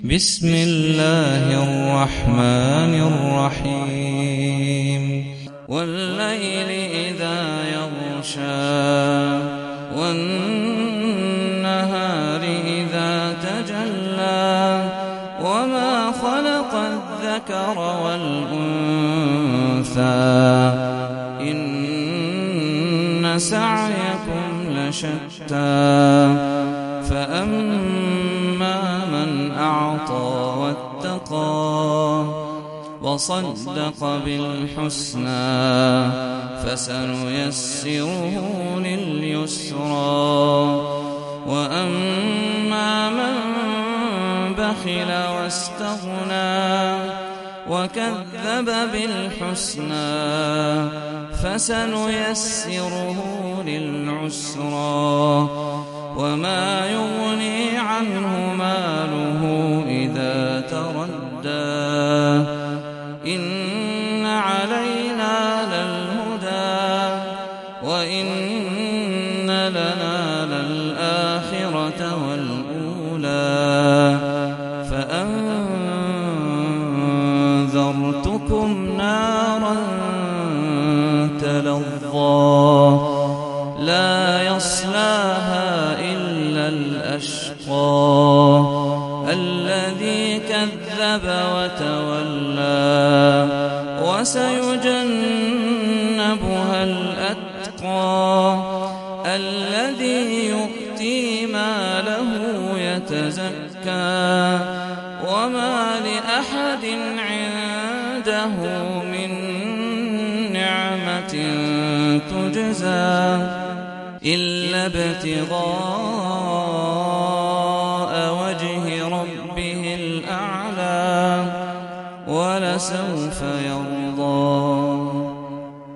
بسم الله الرحمن الرحيم والليل إذا يغشى والنهار إذا تجلى وما خلق الذكر والأنثى إن سعيكم لشتى فأما من أعطى واتقى وصدق بالحسنى فسنيسره لليسرى وأما من بخل واستغنى وكذب بالحسنى فسنيسره للعسرى وما يغني عنه ماله إذا تردى إن علينا للهدى وإن لنا للآخرة والأولى فأنذرتكم نارا تلظى لا يصلاها إلا الأشقى الذي كذب وتولى وسيجنبها الأتقى الذي يؤتي ماله يتزكى وما لأحد عنده من نعمة تجزى إلا ابتغاء وجه ربه الأعلى ولسوف يرضى